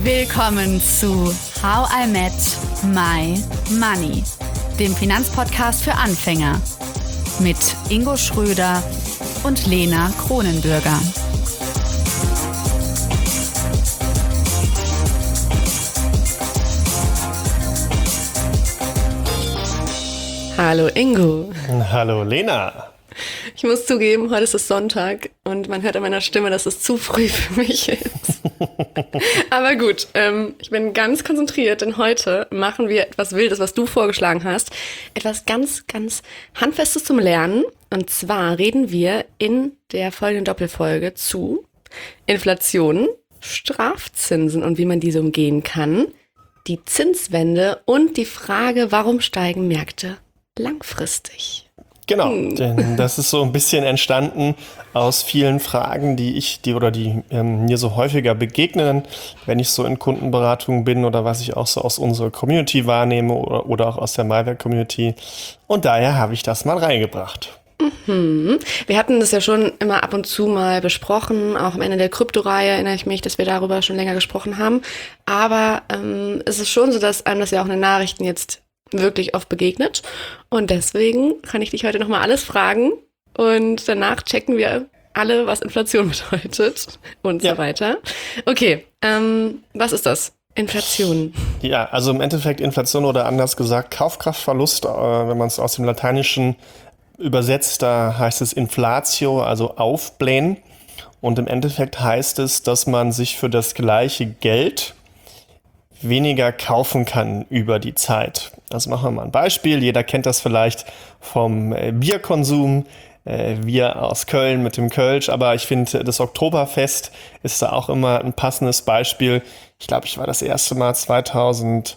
Willkommen zu How I Met My Money, dem Finanzpodcast für Anfänger mit Ingo Schröder und Lena Kronenbürger. Hallo Ingo. Hallo Lena. Ich muss zugeben, heute ist es Sonntag und man hört an meiner Stimme, dass es zu früh für mich ist. Aber gut, ich bin ganz konzentriert, denn heute machen wir etwas Wildes, was du vorgeschlagen hast. Etwas ganz, ganz Handfestes zum Lernen. Und zwar reden wir in der folgenden Doppelfolge zu Inflation, Strafzinsen und wie man diese umgehen kann, die Zinswende und die Frage, warum steigen Märkte langfristig? Genau, denn das ist so ein bisschen entstanden aus vielen Fragen, die mir so häufiger begegnen, wenn ich so in Kundenberatungen bin oder was ich auch so aus unserer Community wahrnehme oder auch aus der Malware-Community. Und daher habe ich das mal reingebracht. Wir hatten das ja schon immer ab und zu mal besprochen, auch am Ende der Kryptoreihe erinnere ich mich, dass wir darüber schon länger gesprochen haben. Aber es ist schon so, dass einem das ja auch in den Nachrichten jetzt wirklich oft begegnet. Und deswegen kann ich dich heute nochmal alles fragen und danach checken wir alle, was Inflation bedeutet und so weiter. Okay, was ist das? Inflation. Ja, also im Endeffekt Inflation oder anders gesagt Kaufkraftverlust, wenn man es aus dem Lateinischen übersetzt, da heißt es Inflatio, also aufblähen. Und im Endeffekt heißt es, dass man sich für das gleiche Geld weniger kaufen kann über die Zeit. Also machen wir mal ein Beispiel. Jeder kennt das vielleicht vom Bierkonsum. Wir aus Köln mit dem Kölsch. Aber ich finde, das Oktoberfest ist da auch immer ein passendes Beispiel. Ich glaube, ich war das erste Mal 2005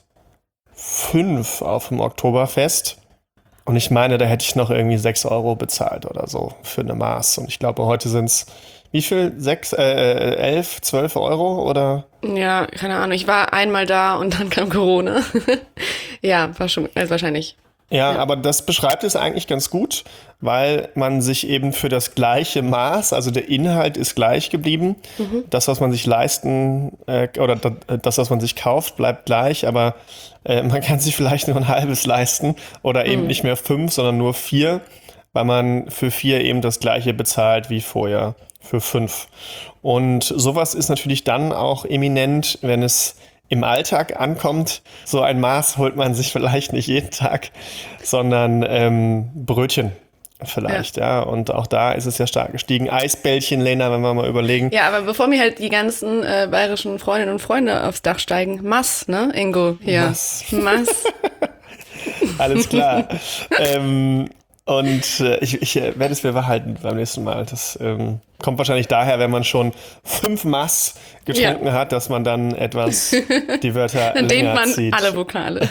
auf dem Oktoberfest. Und ich meine, da hätte ich noch irgendwie 6 Euro bezahlt oder so für eine Maß. Und ich glaube, heute sind es wie viel? 11, 12 Euro oder? Ja, keine Ahnung. Ich war einmal da und dann kam Corona. Ja, war schon, wahrscheinlich. Ja, aber das beschreibt es eigentlich ganz gut, weil man sich eben für das gleiche Maß, also der Inhalt ist gleich geblieben. Das, was man sich leisten oder das, was man sich kauft, bleibt gleich, aber man kann sich vielleicht nur ein halbes leisten oder eben nicht mehr 5, sondern nur 4, weil man für 4 eben das gleiche bezahlt wie vorher für 5. Und sowas ist natürlich dann auch eminent, wenn es im Alltag ankommt. So ein Maß holt man sich vielleicht nicht jeden Tag, sondern Brötchen vielleicht, ja. Und auch da ist es ja stark gestiegen. Eisbällchen, Lena, wenn wir mal überlegen. Ja, aber bevor mir halt die ganzen bayerischen Freundinnen und Freunde aufs Dach steigen, Mass, ne, Ingo? Hier. Mass. Alles klar. Und ich werde es mir behalten beim nächsten Mal. Das kommt wahrscheinlich daher, wenn man schon 5 Mass getrunken hat, dass man dann etwas die Wörter dann länger dehnt man zieht. alle Vokale.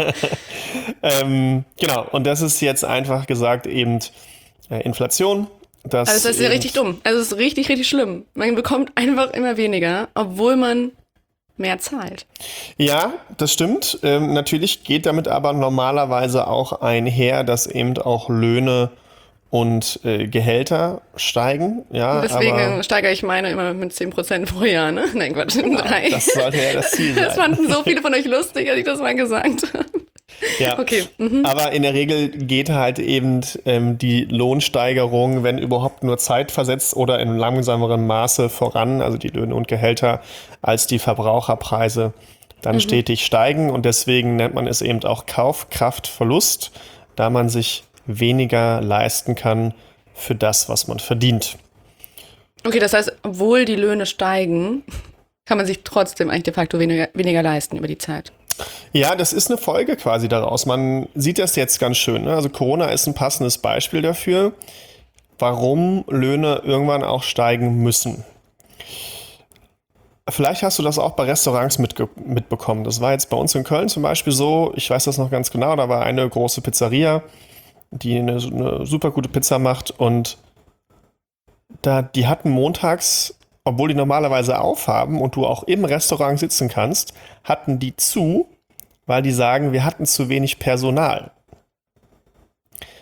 Genau, und das ist jetzt einfach gesagt eben Inflation. Also das ist ja richtig dumm. Also es ist richtig, richtig schlimm. Man bekommt einfach immer weniger, obwohl man mehr zahlt. Ja, das stimmt. Natürlich geht damit aber normalerweise auch einher, dass eben auch Löhne und Gehälter steigen. Ja, und deswegen steigere ich meine immer mit 10% pro Jahr, ne? Nein, Quatsch, 3. Das sollte ja das Ziel sein. Das fanden so viele von euch lustig, als ich das mal gesagt habe. Ja, okay. Aber in der Regel geht halt eben die Lohnsteigerung, wenn überhaupt nur zeitversetzt oder in langsamerem Maße voran, also die Löhne und Gehälter, als die Verbraucherpreise dann stetig steigen. Und deswegen nennt man es eben auch Kaufkraftverlust, da man sich weniger leisten kann für das, was man verdient. Okay, das heißt, obwohl die Löhne steigen, kann man sich trotzdem eigentlich de facto weniger leisten über die Zeit. Ja, das ist eine Folge quasi daraus. Man sieht das jetzt ganz schön, ne? Also Corona ist ein passendes Beispiel dafür, warum Löhne irgendwann auch steigen müssen. Vielleicht hast du das auch bei Restaurants mitbekommen. Das war jetzt bei uns in Köln zum Beispiel so, ich weiß das noch ganz genau, da war eine große Pizzeria, die eine super gute Pizza macht und die hatten montags, obwohl die normalerweise aufhaben und du auch im Restaurant sitzen kannst, hatten die zu, weil die sagen, wir hatten zu wenig Personal.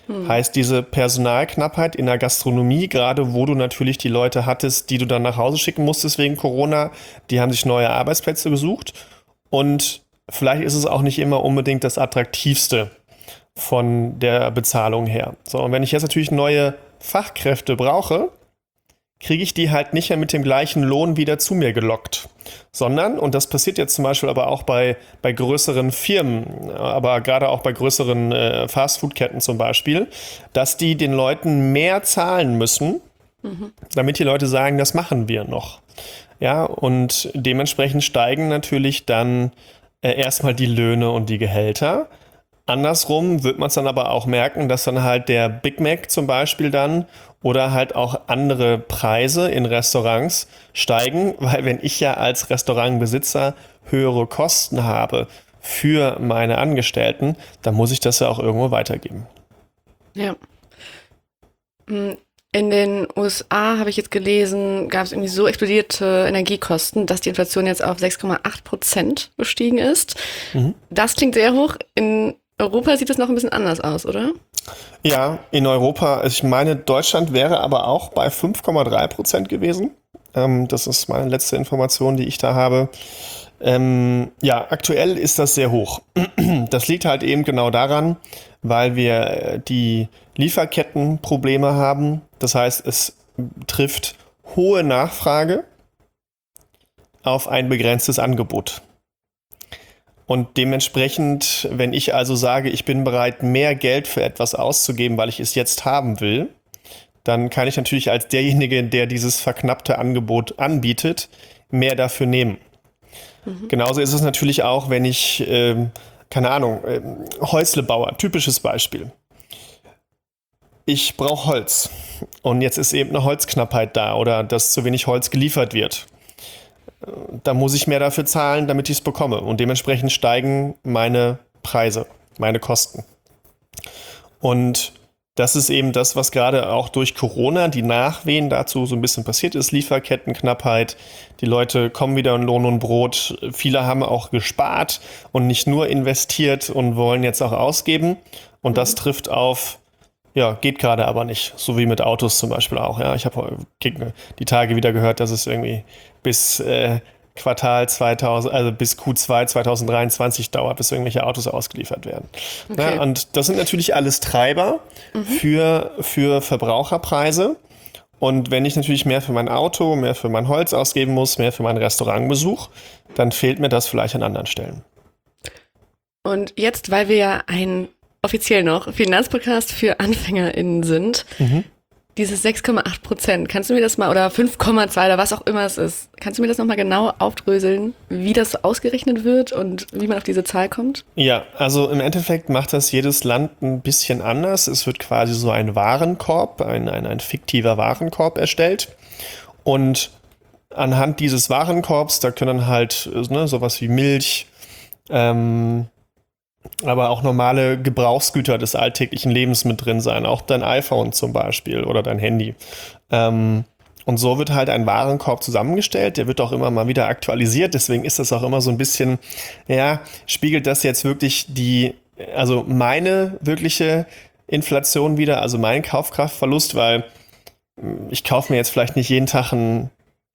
Heißt, diese Personalknappheit in der Gastronomie, gerade wo du natürlich die Leute hattest, die du dann nach Hause schicken musstest wegen Corona, die haben sich neue Arbeitsplätze gesucht. Und vielleicht ist es auch nicht immer unbedingt das Attraktivste von der Bezahlung her. So, und wenn ich jetzt natürlich neue Fachkräfte brauche, kriege ich die halt nicht mehr mit dem gleichen Lohn wieder zu mir gelockt. Sondern, und das passiert jetzt zum Beispiel aber auch bei größeren Firmen, aber gerade auch bei größeren Fastfood-Ketten zum Beispiel, dass die den Leuten mehr zahlen müssen, damit die Leute sagen, das machen wir noch. Ja, und dementsprechend steigen natürlich dann erstmal die Löhne und die Gehälter. Andersrum wird man es dann aber auch merken, dass dann halt der Big Mac zum Beispiel dann oder halt auch andere Preise in Restaurants steigen, weil wenn ich ja als Restaurantbesitzer höhere Kosten habe für meine Angestellten, dann muss ich das ja auch irgendwo weitergeben. Ja. In den USA, habe ich jetzt gelesen, gab es irgendwie so explodierte Energiekosten, dass die Inflation jetzt auf 6,8% gestiegen ist. Das klingt sehr hoch. In Europa sieht es noch ein bisschen anders aus, oder? Ja, in Europa, ich meine, Deutschland wäre aber auch bei 5,3% gewesen. Das ist meine letzte Information, die ich da habe. Ja, aktuell ist das sehr hoch. Das liegt halt eben genau daran, weil wir die Lieferkettenprobleme haben. Das heißt, es trifft hohe Nachfrage auf ein begrenztes Angebot. Und dementsprechend, wenn ich also sage, ich bin bereit, mehr Geld für etwas auszugeben, weil ich es jetzt haben will, dann kann ich natürlich als derjenige, der dieses verknappte Angebot anbietet, mehr dafür nehmen. Genauso ist es natürlich auch, wenn ich, keine Ahnung, Häuslebauer, typisches Beispiel. Ich brauche Holz und jetzt ist eben eine Holzknappheit da oder dass zu wenig Holz geliefert wird. Da muss ich mehr dafür zahlen, damit ich es bekomme. Und dementsprechend steigen meine Preise, meine Kosten. Und das ist eben das, was gerade auch durch Corona, die Nachwehen dazu so ein bisschen passiert ist. Lieferkettenknappheit, die Leute kommen wieder in Lohn und Brot. Viele haben auch gespart und nicht nur investiert und wollen jetzt auch ausgeben. Und das trifft auf, ja, geht gerade aber nicht. So wie mit Autos zum Beispiel auch. Ja, ich habe die Tage wieder gehört, dass es irgendwie bis Quartal 2000, also bis Q2 2023 dauert, bis irgendwelche Autos ausgeliefert werden. Okay. Ja, und das sind natürlich alles Treiber für Verbraucherpreise. Und wenn ich natürlich mehr für mein Auto, mehr für mein Holz ausgeben muss, mehr für meinen Restaurantbesuch, dann fehlt mir das vielleicht an anderen Stellen. Und jetzt, weil wir ja offiziell noch Finanzpodcast für AnfängerInnen sind, dieses 6,8%, kannst du mir das mal, oder 5,2 oder was auch immer es ist, kannst du mir das nochmal genau aufdröseln, wie das ausgerechnet wird und wie man auf diese Zahl kommt? Ja, also im Endeffekt macht das jedes Land ein bisschen anders. Es wird quasi so ein Warenkorb, ein fiktiver Warenkorb erstellt. Und anhand dieses Warenkorbs, da können halt sowas wie Milch, aber auch normale Gebrauchsgüter des alltäglichen Lebens mit drin sein. Auch dein iPhone zum Beispiel oder dein Handy. Und so wird halt ein Warenkorb zusammengestellt. Der wird auch immer mal wieder aktualisiert. Deswegen ist das auch immer so ein bisschen, ja, spiegelt das jetzt wirklich also meine wirkliche Inflation wieder, also meinen Kaufkraftverlust, weil ich kaufe mir jetzt vielleicht nicht jeden Tag einen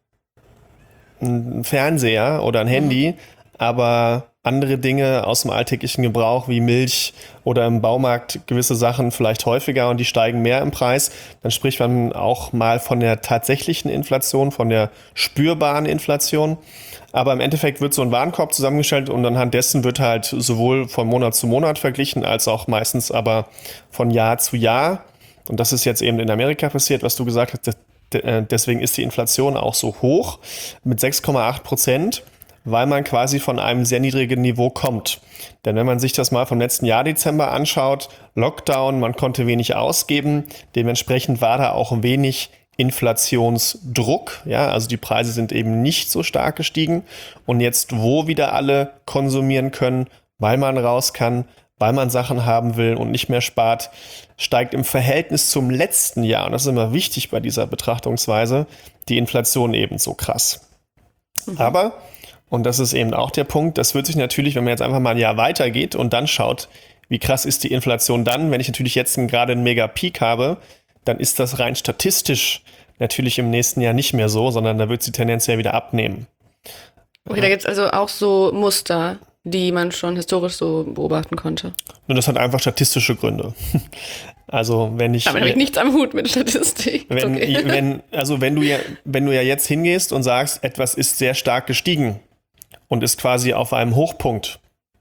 Fernseher oder ein Handy, aber andere Dinge aus dem alltäglichen Gebrauch wie Milch oder im Baumarkt gewisse Sachen vielleicht häufiger und die steigen mehr im Preis. Dann spricht man auch mal von der tatsächlichen Inflation, von der spürbaren Inflation. Aber im Endeffekt wird so ein Warenkorb zusammengestellt und anhand dessen wird halt sowohl von Monat zu Monat verglichen, als auch meistens aber von Jahr zu Jahr. Und das ist jetzt eben in Amerika passiert, was du gesagt hast. Deswegen ist die Inflation auch so hoch mit 6,8%. Weil man quasi von einem sehr niedrigen Niveau kommt. Denn wenn man sich das mal vom letzten Jahr Dezember anschaut, Lockdown, man konnte wenig ausgeben, dementsprechend war da auch wenig Inflationsdruck. Ja, also die Preise sind eben nicht so stark gestiegen. Und jetzt, wo wieder alle konsumieren können, weil man raus kann, weil man Sachen haben will und nicht mehr spart, steigt im Verhältnis zum letzten Jahr, und das ist immer wichtig bei dieser Betrachtungsweise, die Inflation ebenso krass. Aber und das ist eben auch der Punkt, das wird sich natürlich, wenn man jetzt einfach mal ein Jahr weitergeht und dann schaut, Wie krass ist die Inflation dann? Wenn ich natürlich jetzt gerade einen Mega-Peak habe, dann ist das rein statistisch natürlich im nächsten Jahr nicht mehr so, sondern da wird sie tendenziell wieder abnehmen. Okay, da gibt es also auch so Muster, die man schon historisch so beobachten konnte. Und das hat einfach statistische Gründe. Also wenn ich... Damit habe ich nichts am Hut mit Statistik. Wenn du ja jetzt hingehst und sagst, etwas ist sehr stark gestiegen und ist quasi auf einem Hochpunkt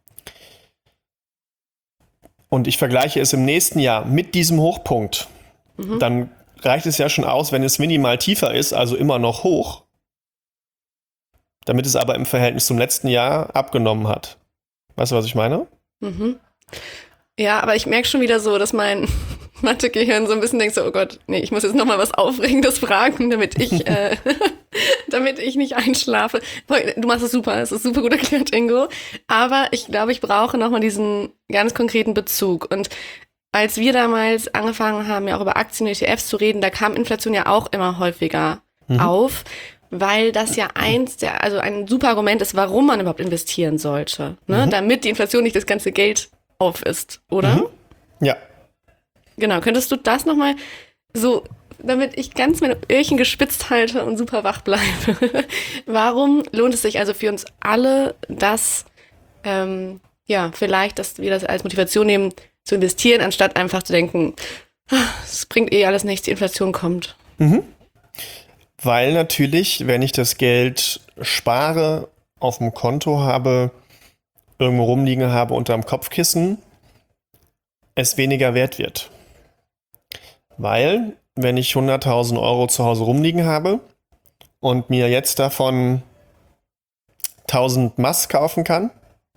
und ich vergleiche es im nächsten Jahr mit diesem Hochpunkt, dann reicht es ja schon aus, wenn es minimal tiefer ist, also immer noch hoch, damit es aber im Verhältnis zum letzten Jahr abgenommen hat. Weißt du, was ich meine? Mhm. Ja, aber ich merke schon wieder so, dass mein Mathe-Gehirn so ein bisschen denkt so, oh Gott, nee, ich muss jetzt nochmal was Aufregendes fragen, damit ich nicht einschlafe. Du machst es super, es ist super gut erklärt, Ingo. Aber ich glaube, ich brauche nochmal diesen ganz konkreten Bezug. Und als wir damals angefangen haben, ja auch über Aktien und ETFs zu reden, da kam Inflation ja auch immer häufiger auf, weil das ja ein super Argument ist, warum man überhaupt investieren sollte, ne? Damit die Inflation nicht das ganze Geld aufisst, oder? Ja. Genau, könntest du das nochmal so, damit ich ganz meine Öhrchen gespitzt halte und super wach bleibe. Warum lohnt es sich also für uns alle, dass vielleicht, dass wir das als Motivation nehmen, zu investieren, anstatt einfach zu denken, es bringt eh alles nichts, die Inflation kommt. Weil natürlich, wenn ich das Geld spare, auf dem Konto habe, irgendwo rumliegen habe unterm Kopfkissen, es weniger wert wird. Weil, wenn ich 100.000 Euro zu Hause rumliegen habe und mir jetzt davon 1.000 Maß kaufen kann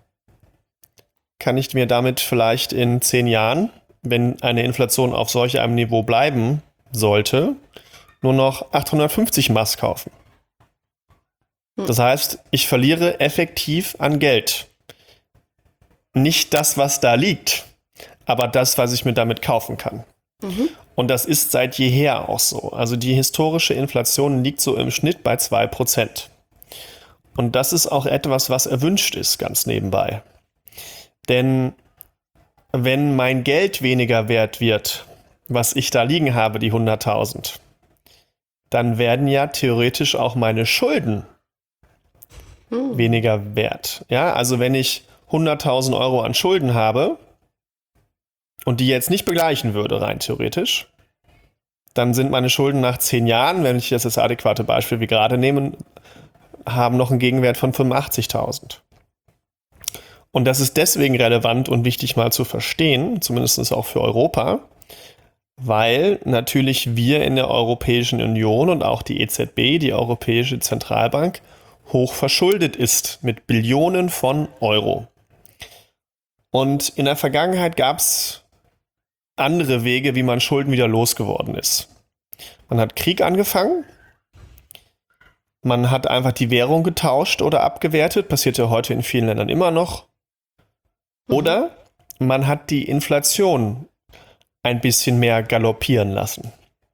ich mir damit vielleicht in 10 Jahren, wenn eine Inflation auf solch einem Niveau bleiben sollte, nur noch 850 Maß kaufen. Das heißt, ich verliere effektiv an Geld. Nicht das, was da liegt, aber das, was ich mir damit kaufen kann. Und das ist seit jeher auch so. Also die historische Inflation liegt so im Schnitt bei 2%. Und das ist auch etwas, was erwünscht ist, ganz nebenbei. Denn wenn mein Geld weniger wert wird, was ich da liegen habe, die 100.000, dann werden ja theoretisch auch meine Schulden weniger wert. Ja, also wenn ich 100.000 Euro an Schulden habe und die jetzt nicht begleichen würde, rein theoretisch, dann sind meine Schulden nach 10 Jahren, wenn ich das adäquate Beispiel wie gerade nehme, haben noch einen Gegenwert von 85.000. Und das ist deswegen relevant und wichtig mal zu verstehen, zumindest auch für Europa, weil natürlich wir in der Europäischen Union und auch die EZB, die Europäische Zentralbank, hoch verschuldet ist mit Billionen von Euro. Und in der Vergangenheit gab es andere Wege, wie man Schulden wieder losgeworden ist. Man hat Krieg angefangen, man hat einfach die Währung getauscht oder abgewertet, passiert ja heute in vielen Ländern immer noch. Oder man hat die Inflation ein bisschen mehr galoppieren lassen.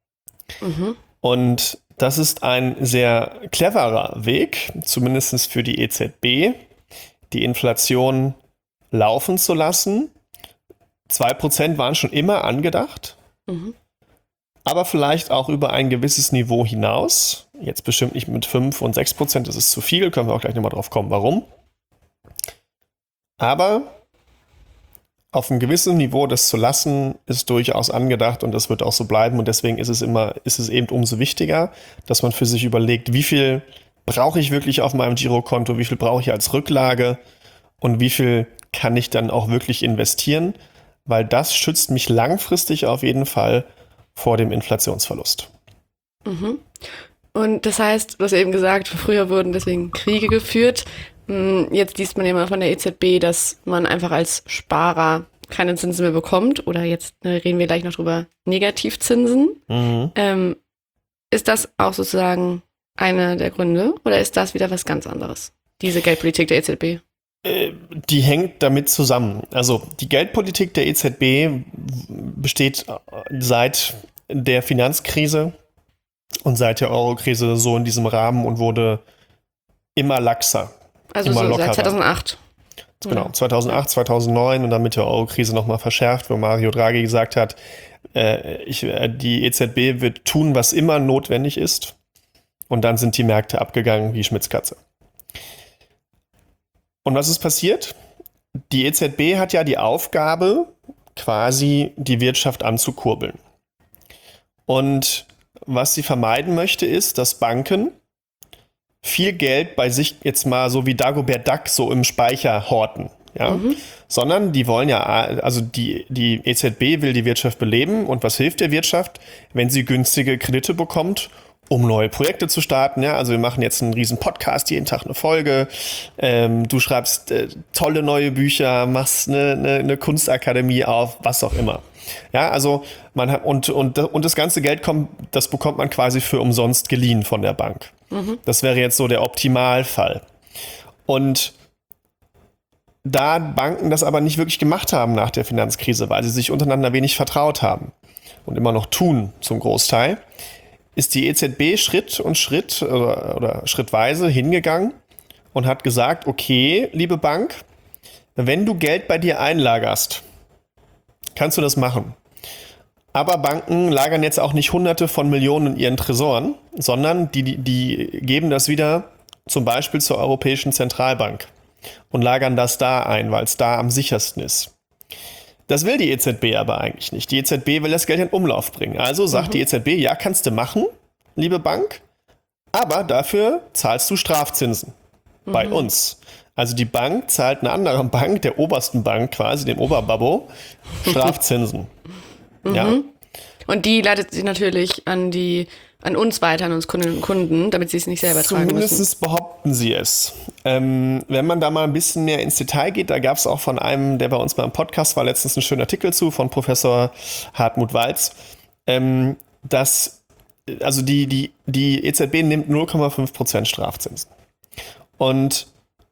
Und das ist ein sehr cleverer Weg, zumindest für die EZB, die Inflation laufen zu lassen. 2% waren schon immer angedacht, aber vielleicht auch über ein gewisses Niveau hinaus. Jetzt bestimmt nicht mit 5 und 6%, das ist zu viel, können wir auch gleich nochmal drauf kommen, warum. Aber auf einem gewissen Niveau das zu lassen, ist durchaus angedacht und das wird auch so bleiben. Und deswegen ist es eben umso wichtiger, dass man für sich überlegt, wie viel brauche ich wirklich auf meinem Girokonto, wie viel brauche ich als Rücklage und wie viel kann ich dann auch wirklich investieren, weil das schützt mich langfristig auf jeden Fall vor dem Inflationsverlust. Und das heißt, du hast eben gesagt, früher wurden deswegen Kriege geführt. Jetzt liest man ja mal von der EZB, dass man einfach als Sparer keine Zinsen mehr bekommt. Oder jetzt reden wir gleich noch drüber, Negativzinsen. Ist das auch sozusagen einer der Gründe? Oder ist das wieder was ganz anderes, diese Geldpolitik der EZB? Die hängt damit zusammen. Also die Geldpolitik der EZB besteht seit der Finanzkrise und seit der Eurokrise so in diesem Rahmen und wurde immer laxer. Also so seit 2008. Genau, 2008, 2009 und dann mit der Euro-Krise nochmal verschärft, wo Mario Draghi gesagt hat, die EZB wird tun, was immer notwendig ist. Und dann sind die Märkte abgegangen wie Schmitzkatze. Und was ist passiert? Die EZB hat ja die Aufgabe, quasi die Wirtschaft anzukurbeln. Und was sie vermeiden möchte, ist, dass Banken viel Geld bei sich jetzt mal so wie Dagobert Duck so im Speicher horten. Ja? Sondern die wollen ja, also die EZB will die Wirtschaft beleben. Und was hilft der Wirtschaft, wenn sie günstige Kredite bekommt, um neue Projekte zu starten? Ja? Also wir machen jetzt einen riesen Podcast, jeden Tag eine Folge. Du schreibst tolle neue Bücher, machst eine Kunstakademie auf, was auch immer. Ja, also man hat, und das ganze Geld das bekommt man quasi für umsonst geliehen von der Bank. Das wäre jetzt so der Optimalfall. Und da Banken das aber nicht wirklich gemacht haben nach der Finanzkrise, weil sie sich untereinander wenig vertraut haben und immer noch tun zum Großteil, ist die EZB Schritt und Schritt oder schrittweise hingegangen und hat gesagt, okay, liebe Bank, wenn du Geld bei dir einlagerst, kannst du das machen. Aber Banken lagern jetzt auch nicht Hunderte von Millionen in ihren Tresoren, sondern die geben das wieder zum Beispiel zur Europäischen Zentralbank und lagern das da ein, weil es da am sichersten ist. Das will die EZB aber eigentlich nicht. Die EZB will das Geld in Umlauf bringen. Also sagt die EZB, ja, kannst du machen, liebe Bank, aber dafür zahlst du Strafzinsen bei uns. Also die Bank zahlt einer anderen Bank, der obersten Bank quasi, dem Oberbabbo, Strafzinsen. Ja. Und die leitet sie natürlich an uns weiter, an uns Kundinnen und Kunden, damit sie es nicht selber tragen müssen. Zumindest behaupten sie es. Wenn man da mal ein bisschen mehr ins Detail geht, da gab es auch von einem, der bei uns mal im Podcast war, letztens einen schönen Artikel zu, von Professor Hartmut Walz, dass also die EZB nimmt 0,5% Strafzinsen. Und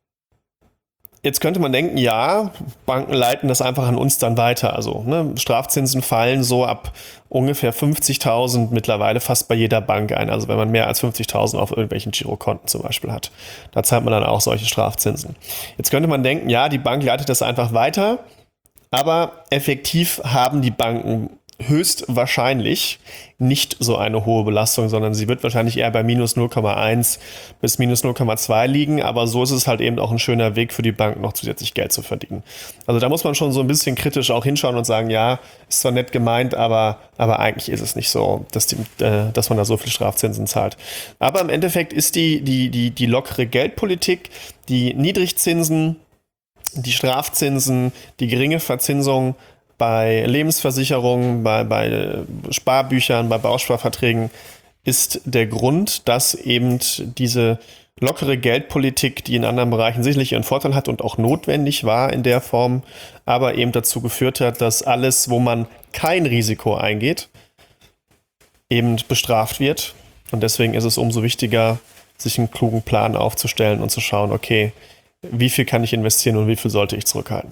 jetzt könnte man denken, ja, Banken leiten das einfach an uns dann weiter. Also Strafzinsen fallen so ab ungefähr 50.000 mittlerweile fast bei jeder Bank ein. Also wenn man mehr als 50.000 auf irgendwelchen Girokonten zum Beispiel hat, da zahlt man dann auch solche Strafzinsen. Jetzt könnte man denken, ja, die Bank leitet das einfach weiter, aber effektiv haben die Banken höchstwahrscheinlich nicht so eine hohe Belastung, sondern sie wird wahrscheinlich eher bei minus 0,1 bis minus 0,2 liegen, aber so ist es halt eben auch ein schöner Weg für die Bank, noch zusätzlich Geld zu verdienen. Also da muss man schon so ein bisschen kritisch auch hinschauen und sagen, ja, ist zwar nett gemeint, aber eigentlich ist es nicht so, dass man da so viel Strafzinsen zahlt. Aber im Endeffekt ist die lockere Geldpolitik, die Niedrigzinsen, die Strafzinsen, die geringe Verzinsung bei Lebensversicherungen, bei Sparbüchern, bei Bausparverträgen ist der Grund, dass eben diese lockere Geldpolitik, die in anderen Bereichen sicherlich ihren Vorteil hat und auch notwendig war in der Form, aber eben dazu geführt hat, dass alles, wo man kein Risiko eingeht, eben bestraft wird. Und deswegen ist es umso wichtiger, sich einen klugen Plan aufzustellen und zu schauen, okay, wie viel kann ich investieren und wie viel sollte ich zurückhalten.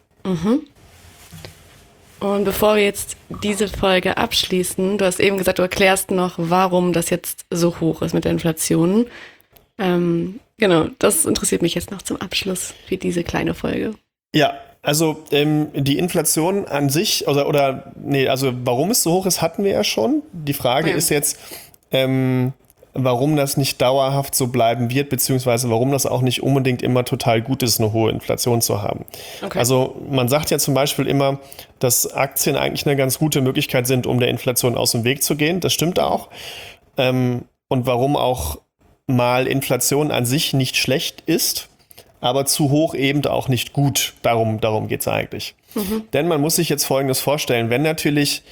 Und bevor wir jetzt diese Folge abschließen, du hast eben gesagt, du erklärst noch, warum das jetzt so hoch ist mit der Inflation. Genau, das interessiert mich jetzt noch zum Abschluss für diese kleine Folge. Ja, also die Inflation an sich, also warum es so hoch ist, hatten wir ja schon. Die Frage ist jetzt, warum das nicht dauerhaft so bleiben wird, beziehungsweise warum das auch nicht unbedingt immer total gut ist, eine hohe Inflation zu haben. Okay. Also man sagt ja zum Beispiel immer, dass Aktien eigentlich eine ganz gute Möglichkeit sind, um der Inflation aus dem Weg zu gehen. Das stimmt auch. Und warum auch mal Inflation an sich nicht schlecht ist, aber zu hoch eben auch nicht gut. Darum geht es eigentlich. Denn man muss sich jetzt Folgendes vorstellen, wenn natürlich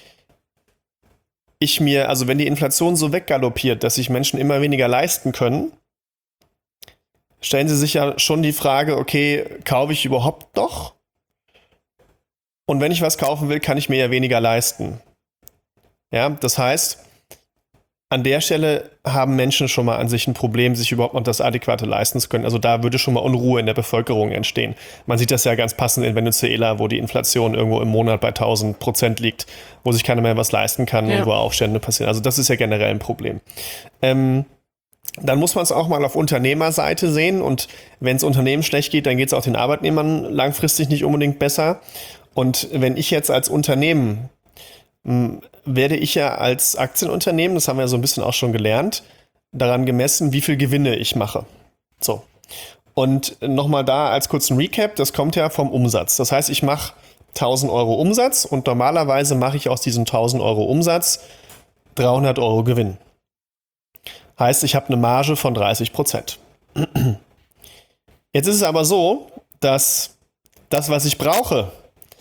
wenn die Inflation so weggaloppiert, dass sich Menschen immer weniger leisten können, stellen sie sich ja schon die Frage, okay, kaufe ich überhaupt noch? Und wenn ich was kaufen will, kann ich mir ja weniger leisten. Ja, das heißt, an der Stelle haben Menschen schon mal an sich ein Problem, sich überhaupt noch das Adäquate leisten zu können. Also da würde schon mal Unruhe in der Bevölkerung entstehen. Man sieht das ja ganz passend in Venezuela, wo die Inflation irgendwo im Monat bei 1000% liegt, wo sich keiner mehr was leisten kann und wo Aufstände passieren. Also das ist ja generell ein Problem. dann muss man es auch mal auf Unternehmerseite sehen. Und wenn es Unternehmen schlecht geht, dann geht es auch den Arbeitnehmern langfristig nicht unbedingt besser. Und wenn ich jetzt als Unternehmen, werde ich ja als Aktienunternehmen, das haben wir ja so ein bisschen auch schon gelernt, daran gemessen, wie viel Gewinne ich mache. So. Und nochmal da als kurzen Recap, das kommt ja vom Umsatz. Das heißt, ich mache 1.000 Euro Umsatz und normalerweise mache ich aus diesen 1.000 Euro Umsatz 300 Euro Gewinn. Heißt, ich habe eine Marge von 30%. Jetzt ist es aber so, dass das, was ich brauche,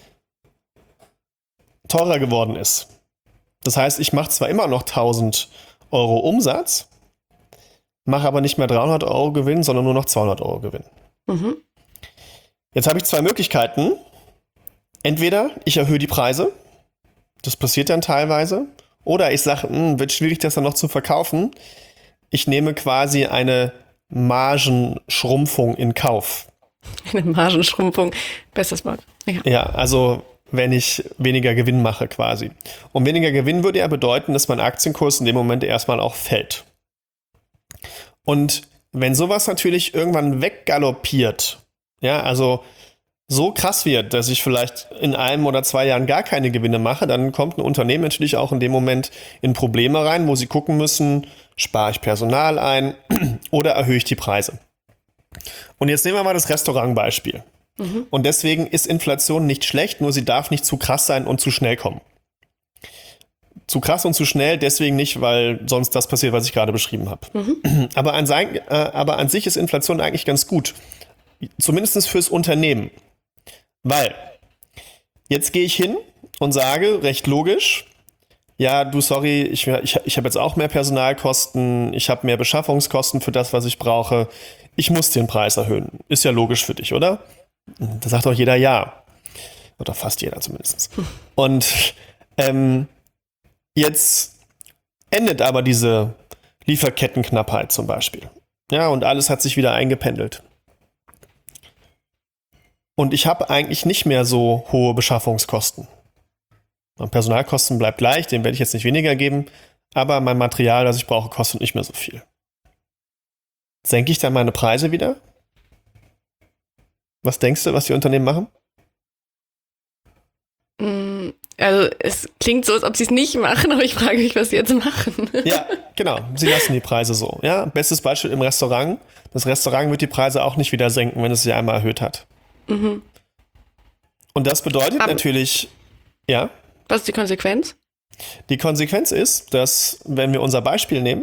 teurer geworden ist. Das heißt, ich mache zwar immer noch 1.000 Euro Umsatz, mache aber nicht mehr 300 Euro Gewinn, sondern nur noch 200 Euro Gewinn. Mhm. Jetzt habe ich zwei Möglichkeiten. Entweder ich erhöhe die Preise, das passiert dann teilweise, oder ich sage, wird schwierig, das dann noch zu verkaufen. Ich nehme quasi eine Margenschrumpfung in Kauf. Eine Margenschrumpfung, bestes Wort. Ja, also wenn ich weniger Gewinn mache quasi. Und weniger Gewinn würde ja bedeuten, dass mein Aktienkurs in dem Moment erstmal auch fällt. Und wenn sowas natürlich irgendwann weggaloppiert, ja, also so krass wird, dass ich vielleicht in 1 oder 2 Jahren gar keine Gewinne mache, dann kommt ein Unternehmen natürlich auch in dem Moment in Probleme rein, wo sie gucken müssen, spare ich Personal ein oder erhöhe ich die Preise. Und jetzt nehmen wir mal das Restaurantbeispiel. Mhm. Und deswegen ist Inflation nicht schlecht, nur sie darf nicht zu krass sein und zu schnell kommen. Zu krass und zu schnell, deswegen nicht, weil sonst das passiert, was ich gerade beschrieben habe. Mhm. Aber an sich ist Inflation eigentlich ganz gut. Zumindest fürs Unternehmen. Weil, jetzt gehe ich hin und sage, recht logisch, ja, du, sorry, ich habe jetzt auch mehr Personalkosten, ich habe mehr Beschaffungskosten für das, was ich brauche. Ich muss den Preis erhöhen. Ist ja logisch für dich, oder? Da sagt doch jeder ja. Oder fast jeder zumindest. Und jetzt endet aber diese Lieferkettenknappheit zum Beispiel. Ja, und alles hat sich wieder eingependelt. Und ich habe eigentlich nicht mehr so hohe Beschaffungskosten. Mein Personalkosten bleibt gleich, dem werde ich jetzt nicht weniger geben, aber mein Material, das ich brauche, kostet nicht mehr so viel. Senke ich dann meine Preise wieder? Was denkst du, was die Unternehmen machen? Also es klingt so, als ob sie es nicht machen, aber ich frage mich, was sie jetzt machen. Ja, genau. Sie lassen die Preise so. Ja, bestes Beispiel im Restaurant. Das Restaurant wird die Preise auch nicht wieder senken, wenn es sie einmal erhöht hat. Mhm. Und das bedeutet natürlich, ja. Was ist die Konsequenz? Die Konsequenz ist, dass, wenn wir unser Beispiel nehmen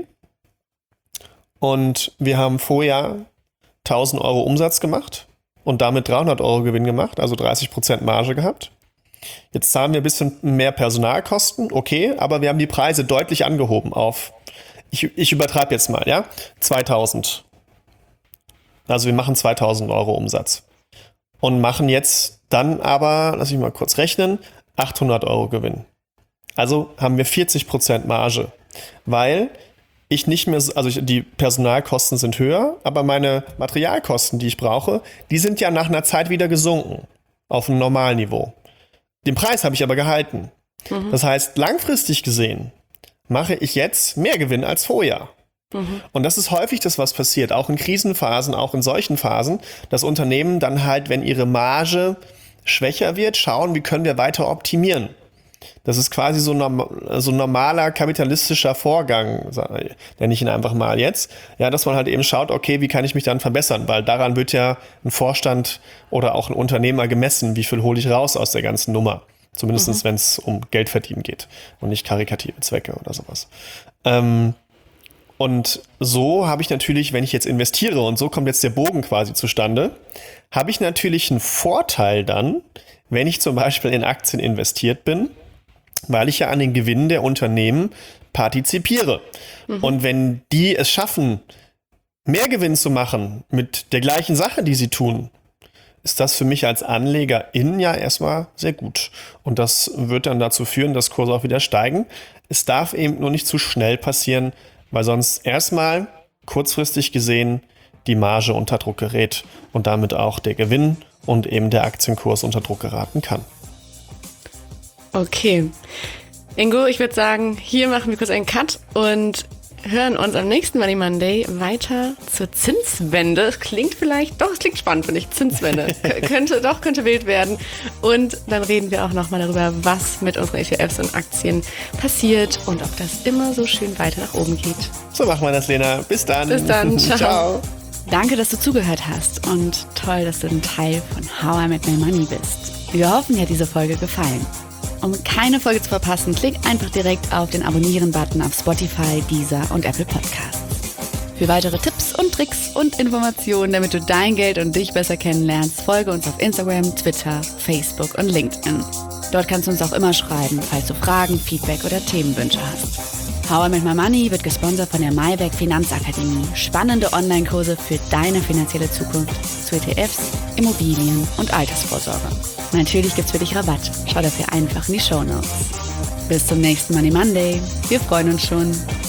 und wir haben vorher 1.000 Euro Umsatz gemacht und damit 300 Euro Gewinn gemacht, also 30% Marge gehabt. Jetzt zahlen wir ein bisschen mehr Personalkosten, okay, aber wir haben die Preise deutlich angehoben auf, ich übertreibe jetzt mal, ja, 2.000. Also wir machen 2.000 Euro Umsatz. Und machen jetzt dann aber, lass ich mal kurz rechnen, 800 Euro Gewinn. Also haben wir 40% Marge, weil ich nicht mehr, also die Personalkosten sind höher, aber meine Materialkosten, die ich brauche, die sind ja nach einer Zeit wieder gesunken auf ein Normalniveau. Den Preis habe ich aber gehalten. Mhm. Das heißt, langfristig gesehen mache ich jetzt mehr Gewinn als vorher. Mhm. Und das ist häufig das, was passiert, auch in Krisenphasen, auch in solchen Phasen, dass Unternehmen dann halt, wenn ihre Marge schwächer wird, schauen, wie können wir weiter optimieren. Das ist quasi so ein normaler kapitalistischer Vorgang, nenne ich ihn einfach mal jetzt, ja, dass man halt eben schaut, okay, wie kann ich mich dann verbessern, weil daran wird ja ein Vorstand oder auch ein Unternehmer gemessen, wie viel hole ich raus aus der ganzen Nummer. Zumindest wenn es um Geldverdienen geht und nicht karitative Zwecke oder sowas. Und so habe ich natürlich, wenn ich jetzt investiere, und so kommt jetzt der Bogen quasi zustande, habe ich natürlich einen Vorteil dann, wenn ich zum Beispiel in Aktien investiert bin, weil ich ja an den Gewinnen der Unternehmen partizipiere. Mhm. Und wenn die es schaffen, mehr Gewinn zu machen mit der gleichen Sache, die sie tun, ist das für mich als Anlegerin ja erstmal sehr gut. Und das wird dann dazu führen, dass Kurse auch wieder steigen. Es darf eben nur nicht zu schnell passieren, weil sonst erstmal kurzfristig gesehen die Marge unter Druck gerät und damit auch der Gewinn und eben der Aktienkurs unter Druck geraten kann. Okay. Ingo, ich würde sagen, hier machen wir kurz einen Cut und hören uns am nächsten Money Monday weiter zur Zinswende. Es klingt spannend, finde ich. Zinswende. könnte wild werden. Und dann reden wir auch nochmal darüber, was mit unseren ETFs und Aktien passiert und ob das immer so schön weiter nach oben geht. So machen wir das, Lena. Bis dann. Bis dann. Ciao. Ciao. Danke, dass du zugehört hast und toll, dass du ein Teil von How I Met My Money bist. Wir hoffen, dir hat diese Folge gefallen. Um keine Folge zu verpassen, klick einfach direkt auf den Abonnieren-Button auf Spotify, Deezer und Apple Podcasts. Für weitere Tipps und Tricks und Informationen, damit du dein Geld und dich besser kennenlernst, folge uns auf Instagram, Twitter, Facebook und LinkedIn. Dort kannst du uns auch immer schreiben, falls du Fragen, Feedback oder Themenwünsche hast. How I Met My Money wird gesponsert von der Maybank Finanzakademie. Spannende Online-Kurse für deine finanzielle Zukunft zu ETFs, Immobilien und Altersvorsorge. Natürlich gibt's für dich Rabatt. Schau dafür einfach in die Shownotes. Bis zum nächsten Money Monday. Wir freuen uns schon.